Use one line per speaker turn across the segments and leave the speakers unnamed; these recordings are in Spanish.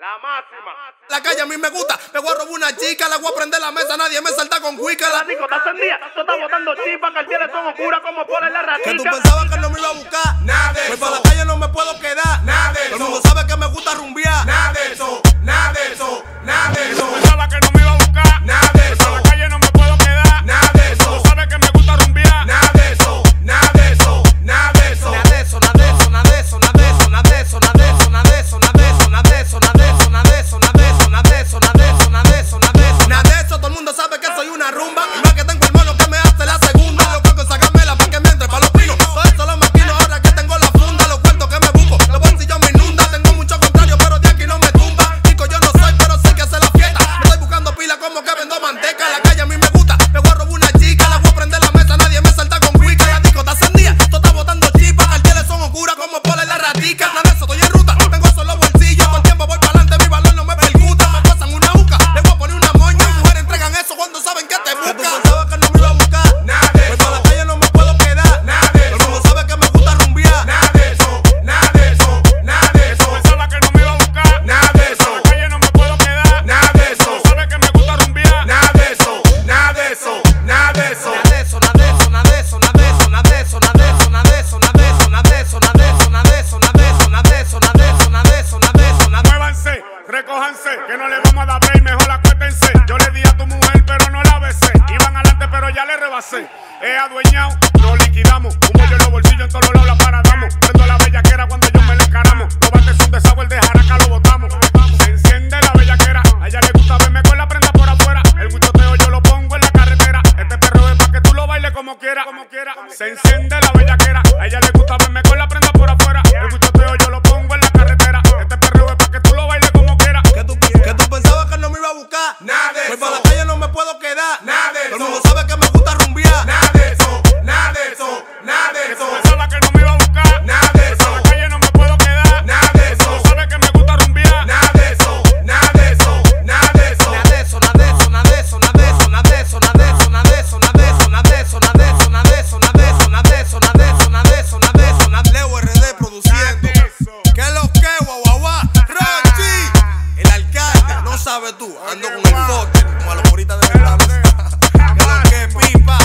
La máxima.
La calle a mí me gusta, me voy a robar una chica, le voy a prender la mesa, nadie me salta con cuica.
La disco está encendida, tú estás botando chispas, carteles son oscuras como por la ratica.
Que tú pensabas que no me iba a buscar,
nada de
pues
eso.
para la calle no me puedo quedar,
nada de
todo el
eso.
mundo sabe que me gusta rumbear,
Nada de eso, nada de eso, nada de eso.
Pensaba que no me iba a buscar,
Nada de eso.
por la calle no me puedo quedar,
Nada de eso.
tú sabes que me gusta rumbear.
Nada de eso, nada de eso, nada de eso.
nada de eso, nada de eso, nada de eso, nada de eso, nada de eso, nada de eso, nada de eso, nada de eso, nada de eso, nada de eso, nada de eso, nada de eso, nada de eso, nada de eso, nada de eso, nada de eso, nada de eso, todo el mundo sabe que soy una rumba, y más que tengo hermano que me hace la segunda, lo que hago es sacármela pa' que me entre pa' los pinos, todo eso lo maquino ahora que tengo la funda, los cuentos que me busco, los bolsillos me inundan, tengo mucho contrario, pero de aquí no me tumba, rico yo no soy, pero sé que hace la fiesta, me estoy buscando pila como que vendo manteca, la calle a mí me gusta, me voy a robar una chica, la voy a prender la mesa, nadie me salta con cuica, la disco está encendida, tú estás botando chispas, carteles son oscuras como por la ratica, nada de eso, estoy en ruta, tengo solo bolsillos, todo el tiempo voy para adelante, mi valor no me percuta, me pasan una uca, le voy a poner una moña, mujeres entregan eso cuando saben que te buscan. Tú pensabas que no me iba a buscar,
Nada de
pues
eso.
para la calle no me puedo quedar,
Nada de
todo el
eso.
mundo sabe que me gusta rumbear,
Nada de eso, nada de eso, nada de eso.
Pensaba que no me iba a buscar,
Nada de eso.
por la calle no me puedo quedar,
Nada de eso.
tú sabes que me gusta rumbear.
Nada de eso, nada de eso, nada de eso.
nada de eso, nada de eso, nada de eso, nada de eso, nada de eso, nada de eso, nada de eso, nada de eso, nada de eso, nada de eso, nada de eso, nada de eso, nada de eso, nada de eso, nada de eso, nada de eso, nada de eso.
Muévanse, recójanse, que no le vamos a dar break, mejor acuéstense. Yo le di a tu mujer, pero no la besé. Iban adelante, pero ya le rebasé. He adueñado, nos liquidamos. Un bollo en los bolsillos, en todos los lados la paradamos. Prendo la bellaquera cuando yo me le encaramos. Los bates son de sabor, de jaraca lo botamos. Se enciende la bellaquera, a ella le gusta verme con la prenda por afuera. El guchoteo yo lo pongo en la carretera. Este perro es pa' que tú lo bailes como quiera. Se enciende la bellaquera, a ella le gusta verme con la prenda por afuera. El guchoteo yo lo pongo en la carretera. Este perro es pa' que tú lo bailes como quiera.
Que tú pensabas que no me iba a buscar,
Nada de
pues para la
eso.
calle no me puedo quedar,
Nada de
todo el
eso.
mundo sabe que me gusta rumbear,
Nada de eso, nada de eso, nada de eso.
Pensaba que no me iba a buscar,
Nada de eso.
por la calle no me puedo quedar,
Nada de eso.
tú sabes que me gusta rumbear.
Nada de eso, nada de eso, nada de eso.
nada de eso, nada de eso, nada de eso, nada de eso, nada de eso, nada de eso, nada de eso, nada de eso, nada de eso, nada de eso, nada de eso, nada de eso, nada de eso, nada de eso, nada de eso, nada de eso, nada Leo RD produciendo. ¿Qué es lo que, guau? Rochi, el alcalde, no sabes tú, ando con el bote, como a los moritas de mi cabeza. ¿Qué es lo que, pipa?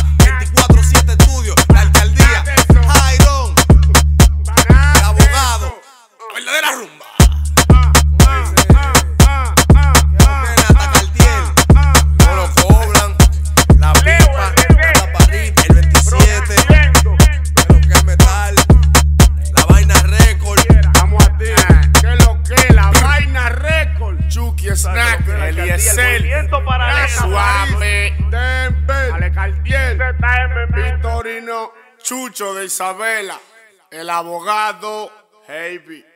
24/7 estudio, la alcaldía, Jairon, el abogado, la verdadera rumba. Hasta Cartier, no lo cobran, la pipa, la parrita, el 27, lo que es metal, la vaina récord.
Vamos a ti, que lo que la vaina récord, Chucky Snack, Eliezer,
Movimiento para
Suave, Denver, Ale Cartier, Victorino, Chucho de Isabela, el abogado, Heavy.